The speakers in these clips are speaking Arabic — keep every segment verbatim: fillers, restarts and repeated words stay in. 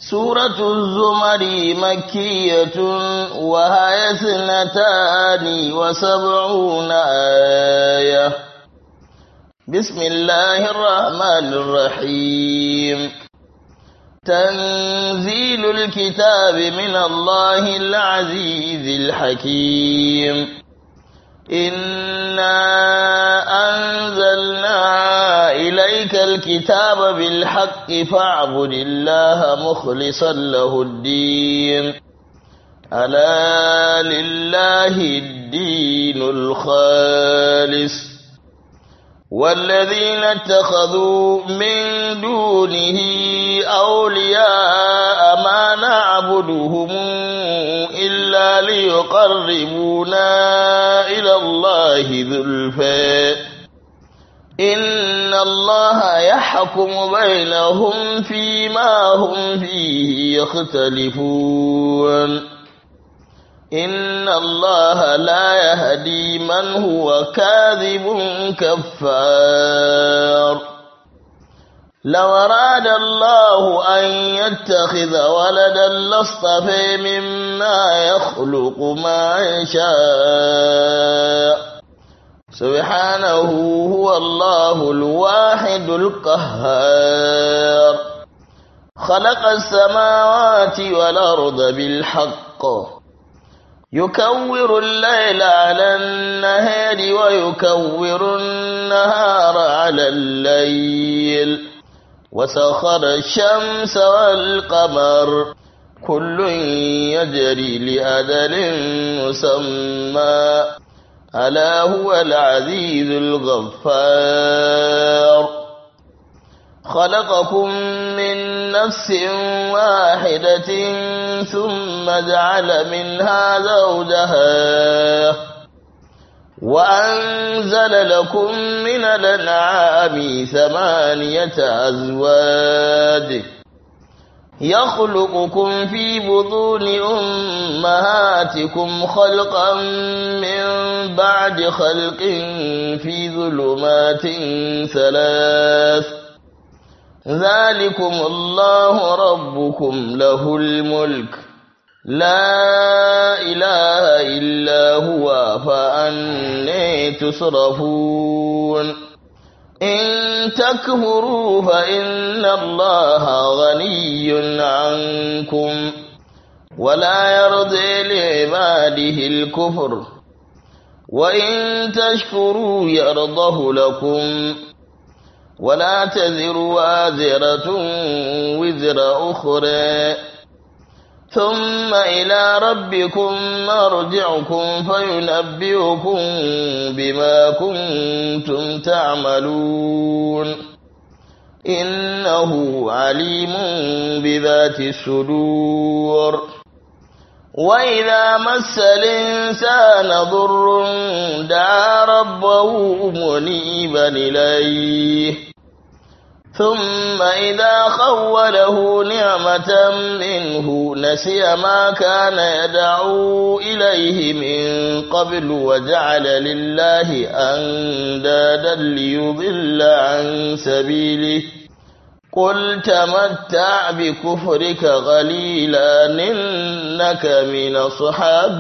سورة الزمر مكية وهي اثنتان وسبعون آية. بسم الله الرحمن الرحيم. تنزيل الكتاب من الله العزيز الحكيم. إنا أنزلنا إليك الكتاب بالحق فاعبد الله مخلصا له الدين ألا لله الدين الخالص والذين اتخذوا من دونه أولياء ما نعبدهم إلا ليقربونا إلى الله زلفى إن الله يحكم بينهم فيما هم فيه يختلفون إن الله لا يهدي من هو كاذب كفار. لو أراد الله أن يتخذ ولدا لاصطفى مما يخلق ما يشاء سبحانه هو الله الواحد القهار. خلق السماوات والأرض بالحق يكور الليل على النهار ويكور النهار على الليل وسخر الشمس والقمر كل يجري لأجل مسمى ألا هو العزيز الغفار. خلقكم من نفس واحدة ثم جعل منها زوجها وأنزل لكم من الأنعام ثمانية أزواج يخلقكم في بطون أمهاتكم خلقا من بعد خلق في ظلمات ثلاث ذلكم الله ربكم له الملك لا إله إلا هو فأني تصرفون. إن تكفروا فإن الله غني عنكم ولا يرضي لعباده الكفر وإن تشكروا يرضه لكم ولا تزر وازرة وزر أخرى ثم إلى ربكم مرجعكم فينبئكم بما كنتم تعملون إنه عليم بذات الصدور. وإذا مس الإنسان ضر دعا ربه منيبا إليه ثم إذا خوله نعمة منه نسي ما كان يدعو إليه من قبل وجعل لله أندادا ليضل عن سبيله قل تمتع بكفرك قليلا إنك من أصحاب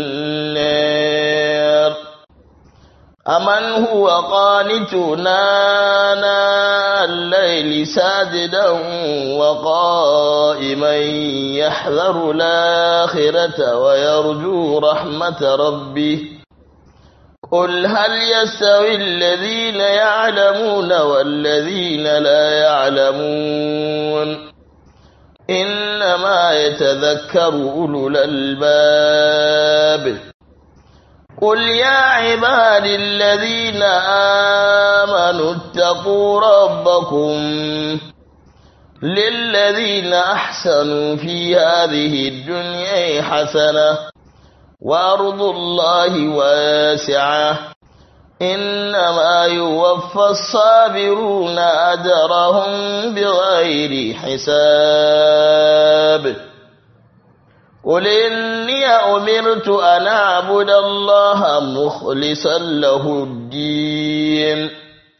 النار. أمن هو قانت آناء الليل ساجدا وقائما يحذر الآخرة ويرجو رحمة ربه قل هل يستوي الذين يعلمون والذين لا يعلمون إنما يتذكر أولو الألباب. قل يا عباد الذين آمنوا اتقوا ربكم للذين أحسنوا في هذه الدنيا حسنة وأرض الله واسعة إنما يوفى الصابرون أجرهم بغير حساب. قل إني أمرت أن أعبد الله مخلصا له الدين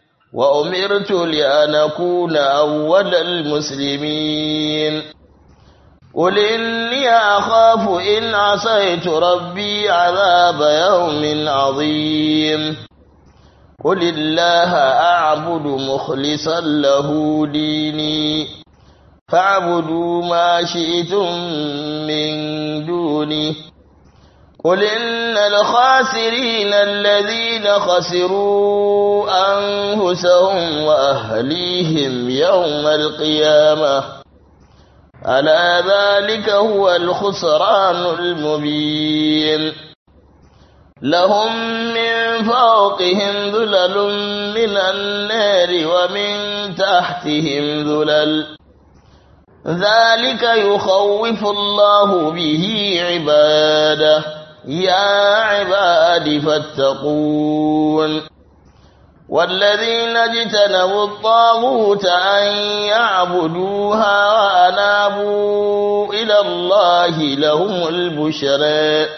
وأمرت لأن أكون أول المسلمين قل إني أخاف إن عصيت ربي عذاب يوم عظيم قل الله أعبد مخلصا له ديني فاعبدوا ما شئتم من دوني قل إن الخاسرين الذين خسروا أنفسهم وأهليهم يوم القيامة ألا ذلك هو الخسران المبين لهم من فوقهم ذلل من النار ومن تحتهم ذلل ذلك يخوف الله به عباده يا عباد فاتقون والذين اجتنبوا الطاغوت أن يعبدوها وأنابوا إلى الله لهم البشرى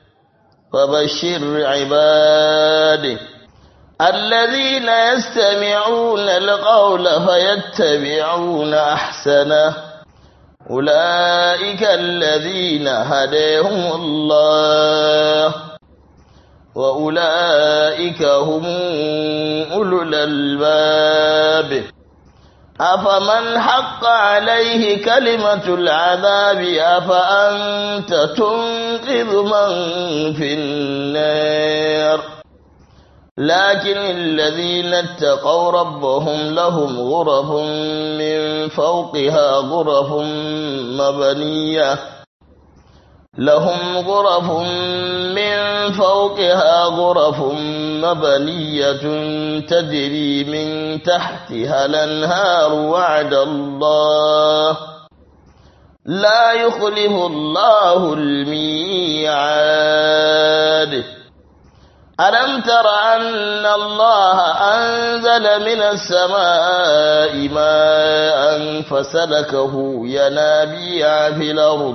فبشر عباده الذين يستمعون القول فيتبعون أحسنه أولئك الذين هداهم الله وأولئك هم أولو الألباب أفمن حق عليه كلمة العذاب أفأنت تنقذ من في النار لكن الذين اتقوا ربهم لهم غرف من فوقها غرف مبنية لهم غرف من فوقها غرف مبنية تجري من تحتها الأنهار وعد الله لا يخلف الله الميعاد ألم تر أن الله أنزل من السماء ماء فسلكه ينابيع في الأرض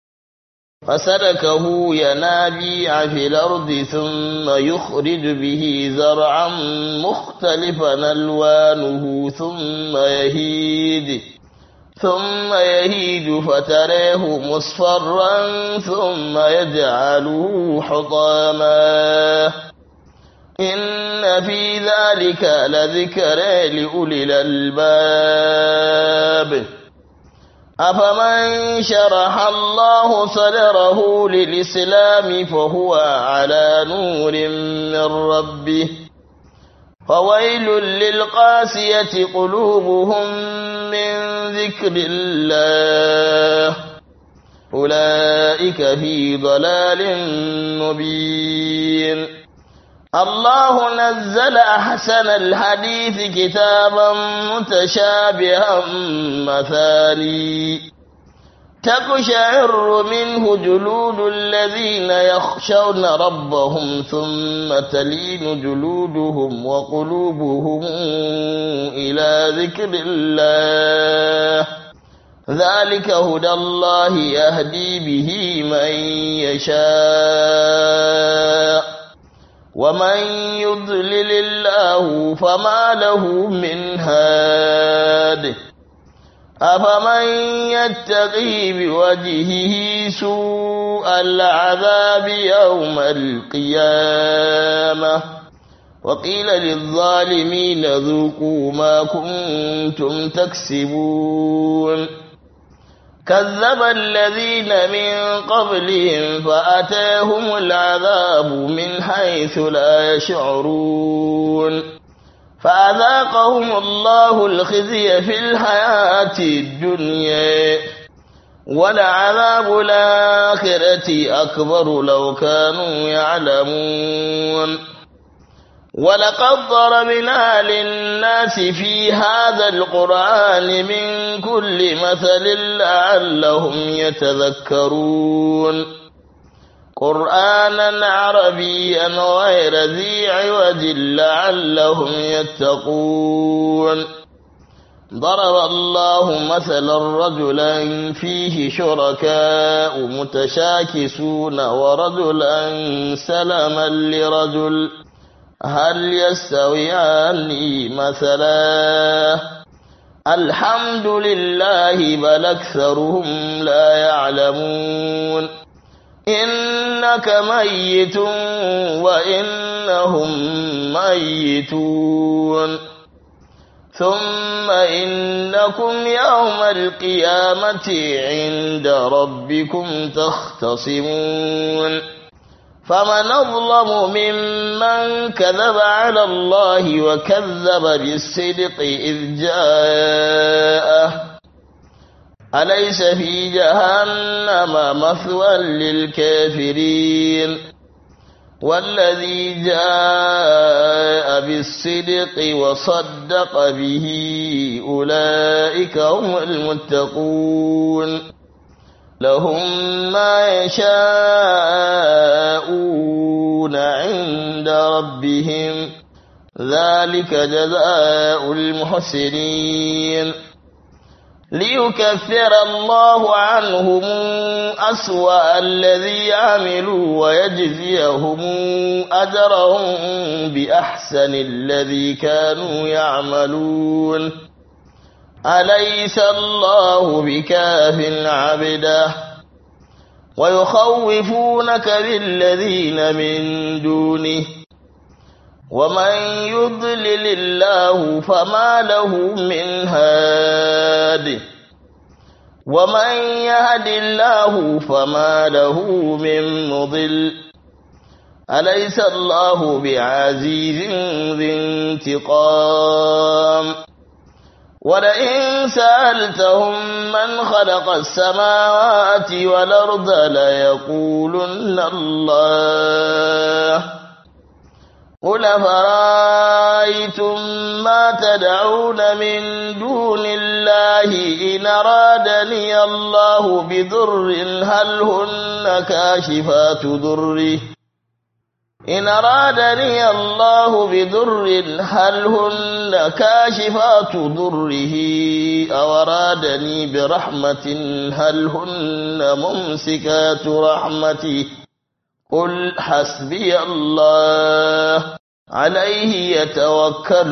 فسلكه ينابيع في الأرض ثم يخرج به زرعا مختلفا ألوانه ثم يهيج ثم يهيج فتراه مصفرا ثم يجعله حطاما إن في ذلك لذكرى لأولي الألباب أفمن شرح الله صدره للإسلام فهو على نور من ربه فويل للقاسية قلوبهم من ذكر الله أولئك في ضلال مبين الله نزل أحسن الحديث كتابا متشابها مثاني تقشعر منه جلود الذين يخشون ربهم ثم تلين جلودهم وقلوبهم إلى ذكر الله ذلك هدى الله يهدي به من يشاء ومن يضلل الله فما له من هاد أفمن يتقي بوجهه سوء العذاب يوم القيامة وقيل للظالمين ذوقوا ما كنتم تكسبون كذب الذين من قبلهم فأتاهم العذاب من حيث لا يشعرون فأذاقهم الله الخزي في الحياة الدنيا ولعذاب الآخرة أكبر لو كانوا يعلمون ولقد ضربنا للناس في هذا القرآن من كل مثل لعلهم يتذكرون قرآنا عربيا غير ذي عوج لعلهم يتقون ضرب الله مثلا رجلا فيه شركاء متشاكسون ورجلا سلما لرجل هل يستويان مثلا الحمد لله بل أكثرهم لا يعلمون إنك ميت وإنهم ميتون ثم إنكم يوم القيامة عند ربكم تختصمون فمن أظلم ممن كذب على الله وكذب بالصدق إذ جاءه أليس في جهنم مثوى للكافرين والذي جاء بالصدق وصدق به أولئك هم المتقون لهم ما يشاءون عند ربهم ذلك جزاء المحسنين ليكفر الله عنهم أسوأ الذي عملوا ويجزيهم أجرهم بأحسن الذي كانوا يعملون أليس الله بكاف عبده ويخوفونك بالذين من دونه ومن يضلل الله فما له من هاد ومن يهد الله فما له من مضل أليس الله بعزيز ذي انتقام ولئن سألتهم من خلق السماوات والأرض ليقولن الله قل أفرأيتم ما تدعون من دون الله إن أرادني الله بضر هل هن كاشفات ضره إن أرادني الله بضر هل هن كاشفات ضره أو أرادني برحمة هل هن ممسكات رحمته قل حسبي الله عليه يتوكل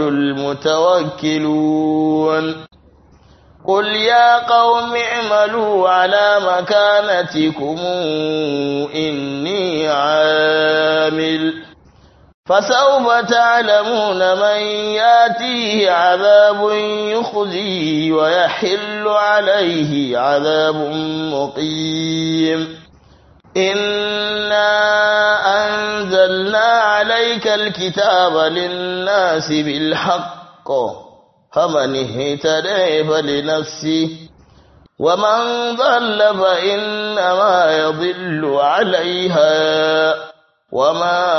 المتوكلون قل يا قوم اعملوا على مكانتكم إني عامل فسوف تعلمون من ياتيه عذاب يخزيه ويحل عليه عذاب مقيم إنا أنزلنا عليك الكتاب للناس بالحق فمن اهتدى فلنفسه ومن ضل فإنما يضل عليها وما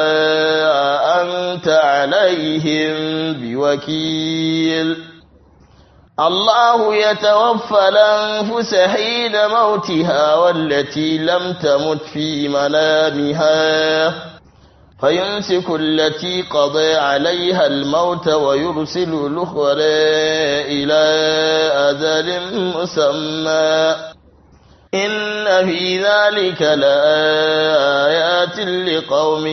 أنت عليهم بوكيل الله يتوفى الأنفس حين موتها والتي لم تمت في منامها فيمسك التي قضى عليها الموت ويرسل الأخرى إلى أجل مسمى إن في ذلك لآيات لقوم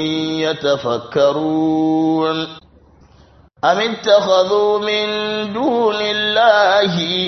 يتفكرون أم اتخذوا من دون الله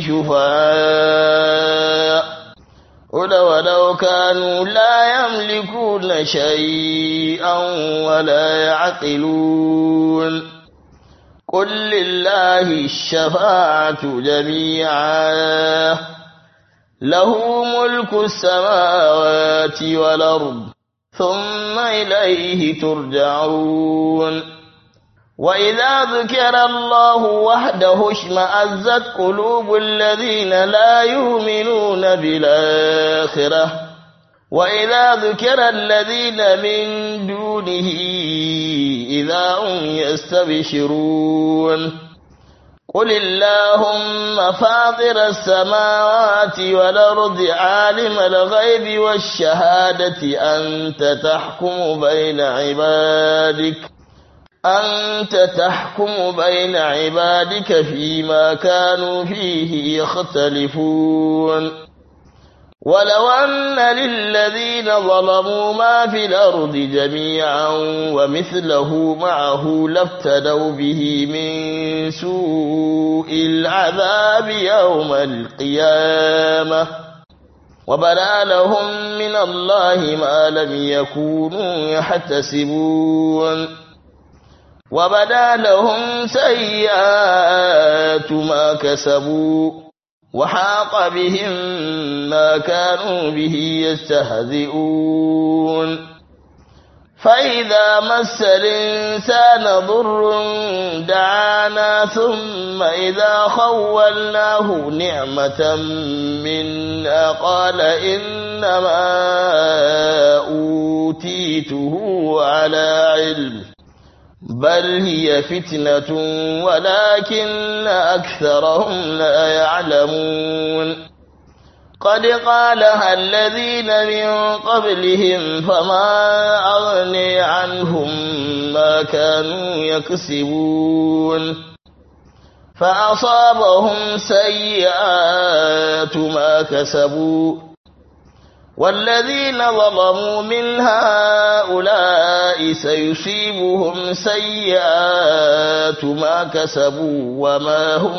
شفعاء قل ولو كانوا لا يملكون شيئا ولا يعقلون قل لله الشفاعة جميعا له ملك السماوات والأرض ثم إليه ترجعون وإذا ذكر الله وحده اشمأزت قلوب الذين لا يؤمنون بالآخرة وإذا ذكر الذين من دونه إذا هم يستبشرون قل اللهم فاطر السماوات والأرض عالم الغيب والشهادة أنت تحكم بين عبادك أنت تحكم بين عبادك فيما كانوا فيه يختلفون ولو أن للذين ظلموا ما في الأرض جميعا ومثله معه لافتدوا به من سوء العذاب يوم القيامة وبدا لهم من الله ما لم يكونوا يحتسبون وبدا لهم سيئات ما كسبوا وحاق بهم ما كانوا به يستهزئون فإذا مس الإنسان ضر دعانا ثم إذا خولناه نعمة منا قال إنما أوتيته على علم بل هي فتنة ولكن أكثرهم لا يعلمون قد قالها الذين من قبلهم فما أغني عنهم ما كانوا يكسبون فأصابهم سيئات ما كسبوا والذين ظلموا من هؤلاء سيصيبهم سيئات ما كسبوا وما هم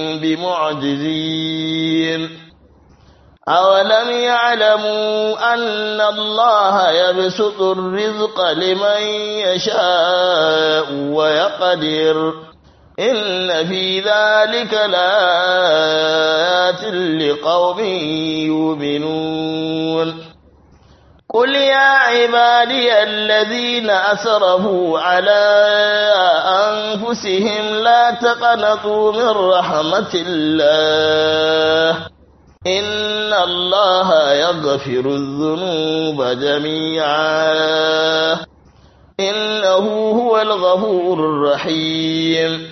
بمعجزين أولم يعلموا أن الله يبسط الرزق لمن يشاء ويقدر إن في ذلك لآيات لقوم يؤمنون قل يا عبادي الذين أسرفوا على أنفسهم لا تقنطوا من رحمة الله إن الله يغفر الذنوب جميعا إنه هو الغفور الرحيم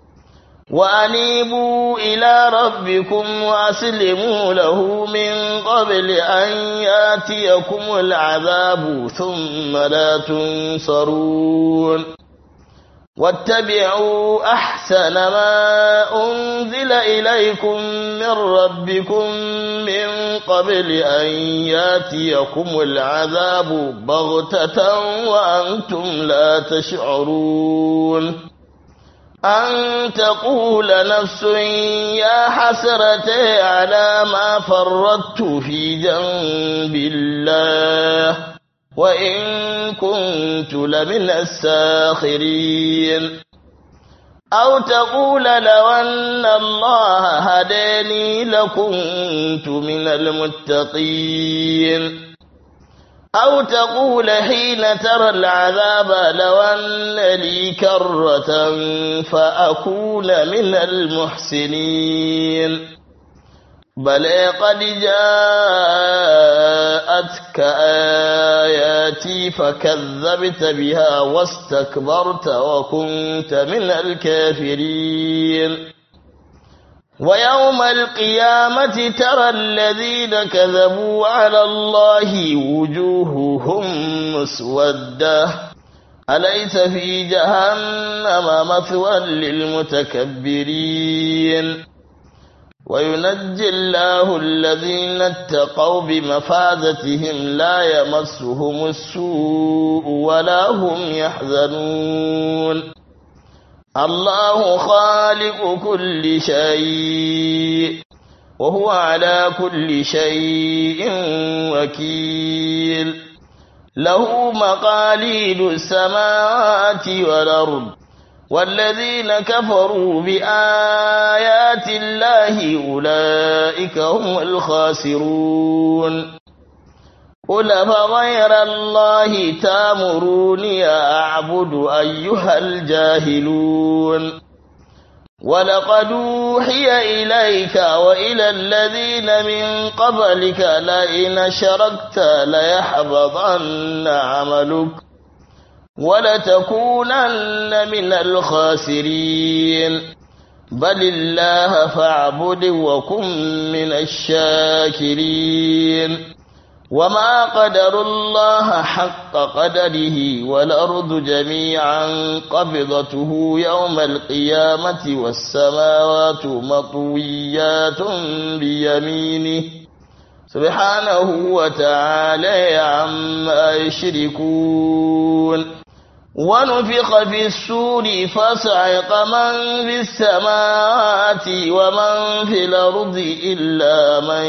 وأنيبوا إلى ربكم وأسلموا له من قبل أن يأتيكم العذاب ثم لا تنصرون واتبعوا أحسن ما أنزل إليكم من ربكم من قبل أن يأتيكم العذاب بغتة وأنتم لا تشعرون أن تقول نفس يا حسرتي على ما فرطت في جنب الله وإن كنت لمن الساخرين أو تقول لو أن الله هداني لكنت من المتقين أو تقول حين ترى العذاب لو أن لي كرة فأكون من المحسنين بل قد جاءتك آياتي فكذبت بها واستكبرت وكنت من الكافرين ويوم القيامة ترى الذين كذبوا على الله وجوههم مسودة أليس في جهنم مثوى للمتكبرين وينجي الله الذين اتقوا بمفازتهم لا يمسهم السوء ولا هم يحزنون الله خالق كل شيء وهو على كل شيء وكيل له مقاليد السماوات والأرض والذين كفروا بآيات الله أولئك هم الخاسرون قل فغير الله تامروني أعبد أيها الجاهلون ولقد أوحي إليك وإلى الذين من قبلك لئن أشركت ليحبطن عملك ولتكونن من الخاسرين بل الله فاعبد وكن من الشاكرين وما قدروا الله حق قدره والأرض جميعا قبضته يوم القيامة والسماوات مطويات بيمينه سبحانه وتعالى عما يشركون. ونفخ في السور فصعق من في السماوات ومن في الأرض إلا من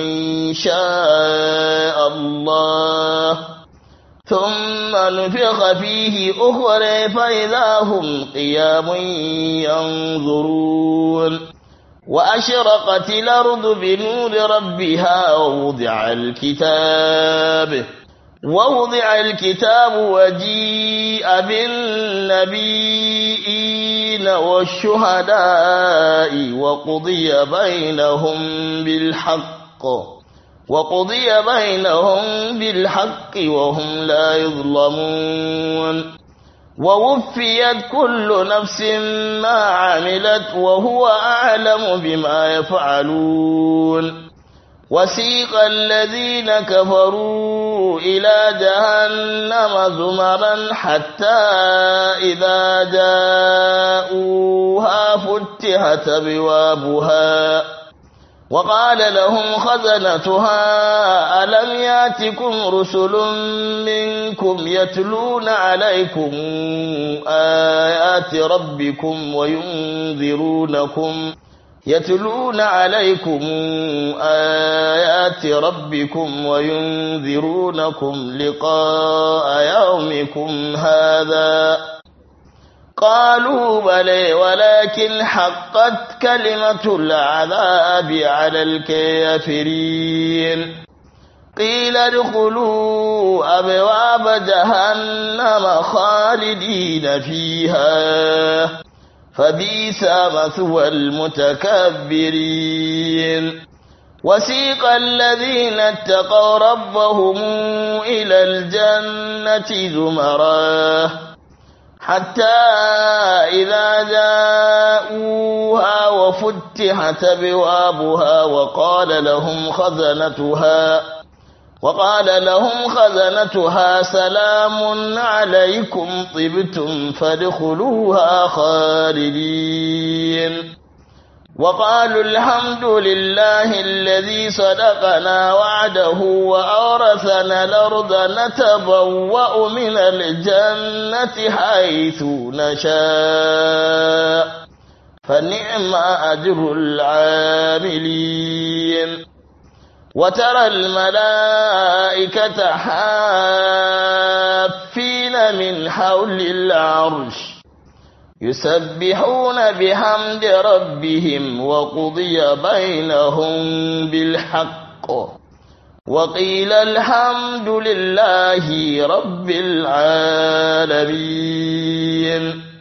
شاء الله، ثم نفخ فيه أخرى فإذا هم قيام ينظرون. وأشرقت الأرض بنور ربها ووضع الكتاب ووضع الكتاب وجيء بالنبيين والشهداء وقضي بينهم بالحق وقضي بينهم بالحق وهم لا يظلمون. ووفيت كل نفس ما عملت وهو أعلم بما يفعلون. وسيق الذين كفروا إلى جهنم زمرا حتى إذا جاءوها فتحت أبوابها وقال لهم خزنتها ألم يأتكم رسل منكم يتلون عليكم آيات ربكم وينذرونكم يتلون عليكم آيات ربكم وينذرونكم لقاء يومكم هذا؟ قالوا بلى ولكن حقت كلمة العذاب على الكافرين. قيل ادخلوا أبواب جهنم خالدين فيها فبئس مثوى المتكبرين. وسيق الذين اتقوا ربهم إلى الجنة زمرا حتى إذا جاءوها وفتحت أبوابها وقال لهم خزنتها وقال لهم خزنتها سلام عليكم طبتم فادخلوها خالدين. وقالوا الحمد لله الذي صدقنا وعده وأورثنا الأرض نتبوأ من الجنة حيث نشاء فنعم أجر العاملين. وترى الملائكة حافين من حول العرش يسبحون بحمد ربهم وقضي بينهم بالحق وقيل الحمد لله رب العالمين.